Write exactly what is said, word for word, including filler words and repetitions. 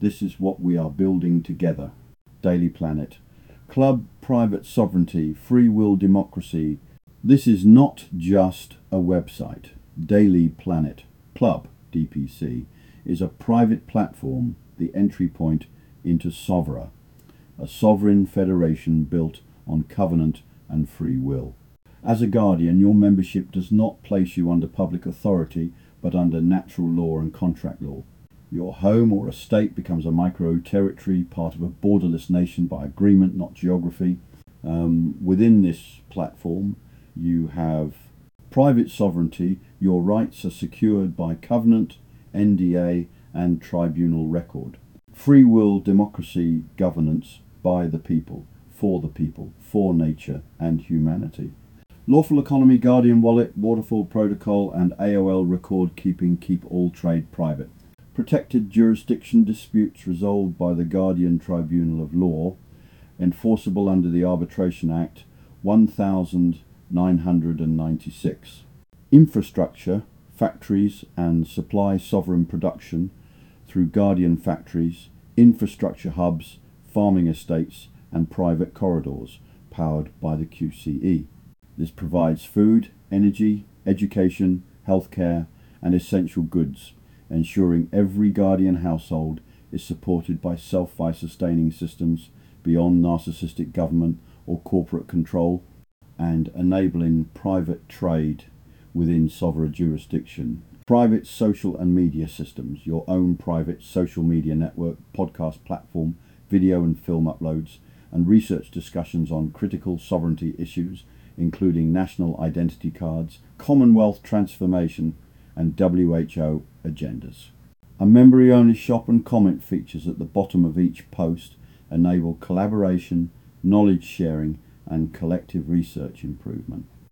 This is what we are building together. Daily Planet. Club, private sovereignty, free will democracy. This is not just a website. Daily Planet Club, D P C, is a private platform, the entry point into Sovera, a sovereign federation built on covenant and free will. As a guardian, your membership does not place you under public authority, but under natural law and contract law. Your home or estate becomes a micro-territory, part of a borderless nation by agreement, not geography. Um, within this platform, you have private sovereignty. Your rights are secured by covenant, N D A, and tribunal record. Free will democracy governance by the people, for the people, for nature and humanity. Lawful economy, Guardian Wallet, Waterfall Protocol, and A O L record keeping keep all trade private. Protected jurisdiction disputes resolved by the Guardian Tribunal of Law, enforceable under the Arbitration Act one thousand nine hundred ninety-six. Infrastructure, factories and supply sovereign production through Guardian factories, infrastructure hubs, farming estates and private corridors powered by the Q C E. This provides food, energy, education, healthcare and essential goods, ensuring every Guardian household is supported by self-sustaining systems beyond narcissistic government or corporate control, and enabling private trade within sovereign jurisdiction. Private social and media systems, your own private social media network, podcast platform, video and film uploads, and research discussions on critical sovereignty issues, including national identity cards, Commonwealth transformation, and W H O agendas. A member-only shop and comment features at the bottom of each post enable collaboration, knowledge sharing, and collective research improvement.